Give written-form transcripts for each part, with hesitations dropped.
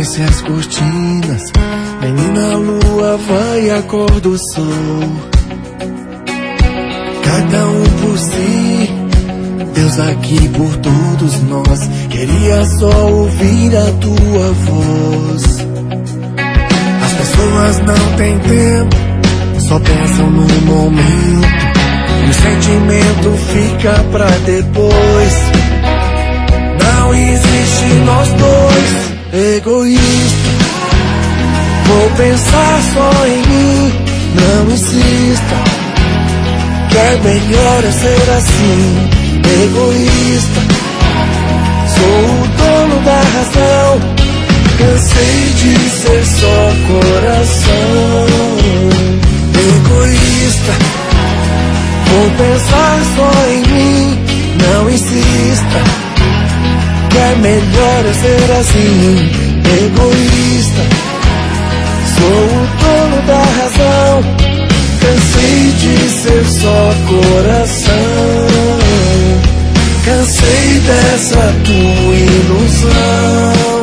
Abre-se as cortinas, menina lua, vai a cor do sol. Cada um por si, Deus aqui por todos nós. Queria só ouvir a tua voz. As pessoas não têm tempo, só pensam no momento. E o sentimento fica pra depois. Não existe nós dois, egoísta. Vou pensar só em mim, não insista. Que é melhor eu ser assim, egoísta. Sou o dono da razão, cansei de ser só coração. Egoísta, vou pensar só em mim, não insista. Que é melhor eu ser assim, egoísta. Sou o dono da razão, cansei de ser só coração. Cansei dessa tua ilusão.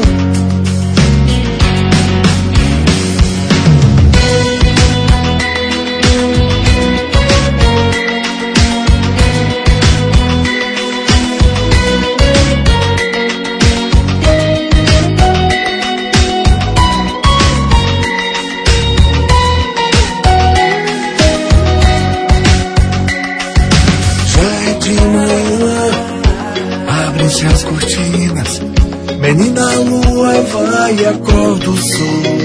Abre-se as cortinas, menina lua, vai a cor do sol.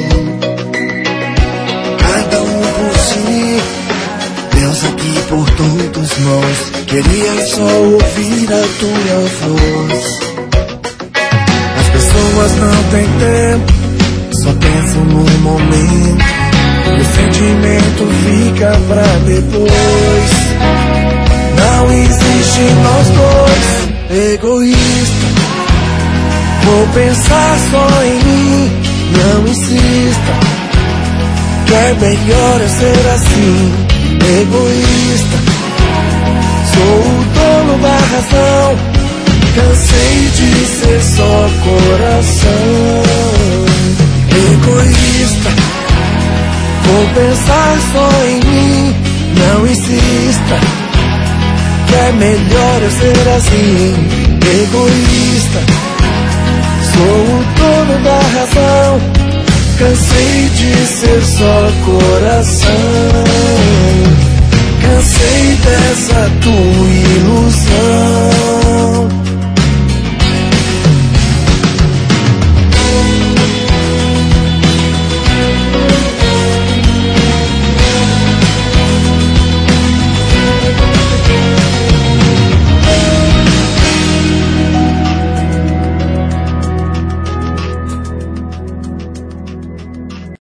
Cada um por si, Deus aqui por todos nós. Queria só ouvir a tua voz. As pessoas não têm tempo, só pensam no momento. E o sentimento fica pra depois. Não existe nós dois, egoísta. Vou pensar só em mim, não insista. Que é melhor eu ser assim, egoísta. Sou o dono da razão, cansei de ser só coração. Egoísta, vou pensar só em mim, não insista. Que é melhor eu ser assim, egoísta. Sou o dono da razão, cansei de ser só coração. Cansei dessa tua